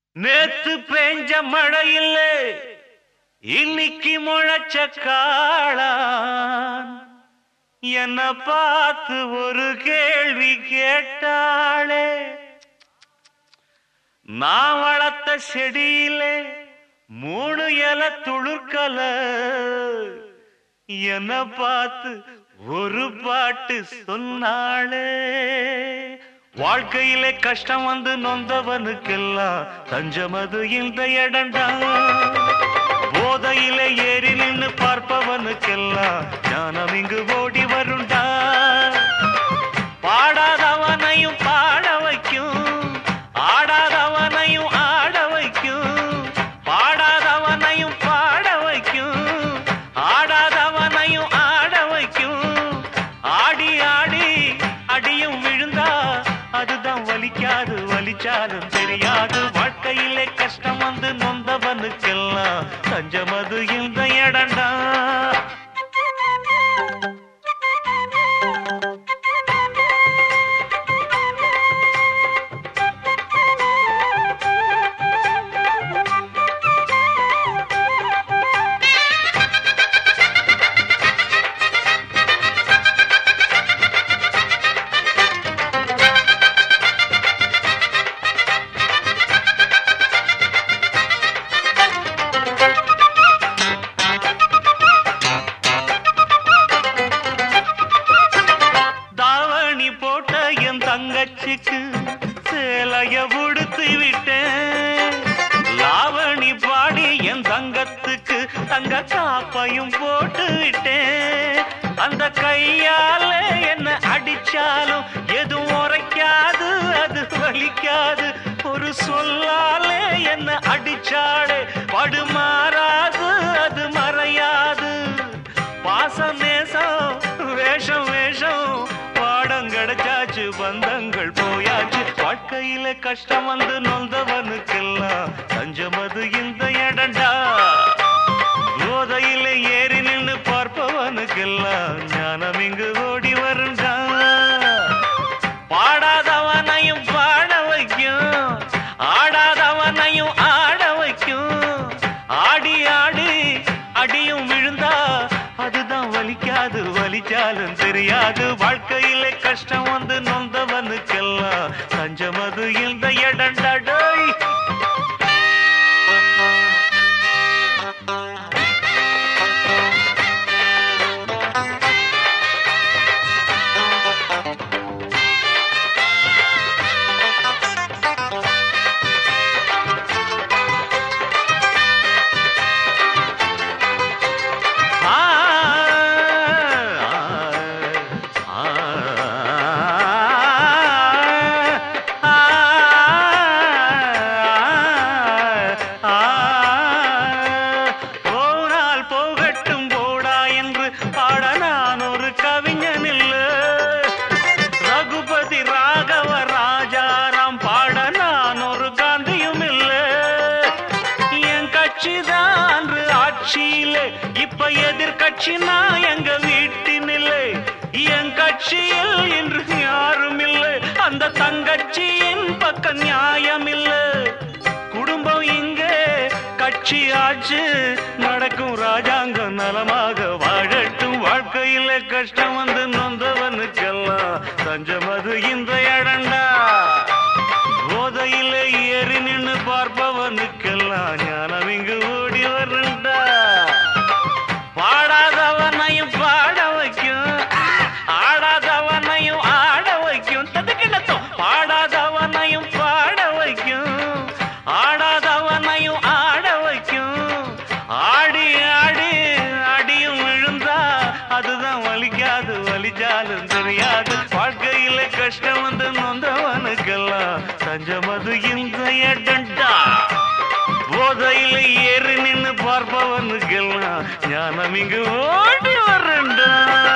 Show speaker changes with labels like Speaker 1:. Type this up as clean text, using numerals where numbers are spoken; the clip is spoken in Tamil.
Speaker 1: நேத்து பெஞ்ச மழையில் இன்னைக்கு முளைச்ச காளான் என்ன பார்த்து ஒரு கேள்வி கேட்டாளே. நான் வளர்த்த செடியிலே 3 இலை துளுர்க்கல என்ன பார்த்து ஒரு பாட்டு சொன்னாளே. வாழ்க்கையிலே கஷ்டம் வந்து நொந்தவனுக்கெல்லாம் தஞ்சமது இந்த இடண்டா. போதையிலே ஏறி நின்று பார்ப்பவனுக்கெல்லாம் ஞானம் இங்கு ஓடி வருண்டா. பாடாதவனையும் பாட வைக்கும், ஆடாதவனையும் ஆட வைக்கும். பாடாதவனையும் பாட வைக்கும், ஆடாதவனையும் ஆட வைக்கும். ஆடி ஆடி அடியும் விழுந்தா அதுதான் வலிக்காது, வலிச்சாலும் தெரியாது. வாழ்க்கையிலே கஷ்டம் வந்து நொந்தவனுக்கெல்லாம் தஞ்சமது இந்த இடண்டா. தங்கச்சிக்கு சேலைய உடுத்து விட்டேன், லாவணி பாடி என் தங்கத்துக்கு தங்க காப்பையும் போட்டு விட்டேன். அந்த கையால என்ன அடிச்சாலும் எதுவும் உரைக்காது, அது வலிக்காது. ஒரு சொல்லாலே என்ன அடிச்சாலே படுமாறாது, அது மறையாது. பாசம் நேசம் வேஷம் வேஷம் பாடம் கிடைச்சாச்சு, பந்தங்கள் போயாச்சு. வாழ்க்கையில கஷ்டம் வந்து நொந்தவனுக்கெல்லாம் தஞ்சமது இந்த இடண்டா. போதையில ஏறி நின்று பார்ப்பவனுக்கெல்லாம் ஞானம் இங்கு ஓடி வருண்டா. பாடாதவனையும் பாட வைக்கும், ஆடாதவனையும் ஆட வைக்கும். ஆடி ஆடி அடியும் விழுந்தா அதுதான் வலிக்காது, வலிச்சாலும் தெரியாது. வாழ்க்கையிலே கஷ்டம் வந்து நொந்தவனுக்கெல்லாம் தஞ்சமது இந்த இடண்டடோய். இப்ப எதிர்கட்சி நான் எங்க வீட்டினில்லை, என் கட்சியில் இன்று யாரும் இல்லை. அந்த தங்கட்சியின் பக்கம் நியாயம் இல்லை. குடும்பம் இங்கே கட்சி ஆச்சு நடக்கும், ராஜாங்கம் நலமாக வாழட்டும். வாழ்க்கையில கஷ்டம் வந்து நொந்தவனுக்கெல்லாம் தஞ்சமது இந்த இடண்டா. போதையில ஏறி நின்று பார்ப்பவனுக்கெல்லாம் ஞானம் இங்கு ஓடி வருண்டா. பாடாதவனையும் பாட வைக்கும், ஆடாதவனையும் ஆட வைக்கும். ததுக்கிணத்தும் பாடாதவனையும் பாட வைக்கும், ஆடாதவனையும் ஆட வைக்கும். ஆடி ஆடி அடியும் விழுந்தா அதுதான் வலிக்காது, வலிச்சாலும் தெரியாது. வாழ்க்கையில கஷ்டம் வந்து நொந்தவனுக்கெல்லாம் தஞ்சமது இந்த இடண்டா. போதையில ஏறி நின்று பார்ப்பவனுக்கெல்லாம் ஞானம் இங்கு ஓடி வரண்டா.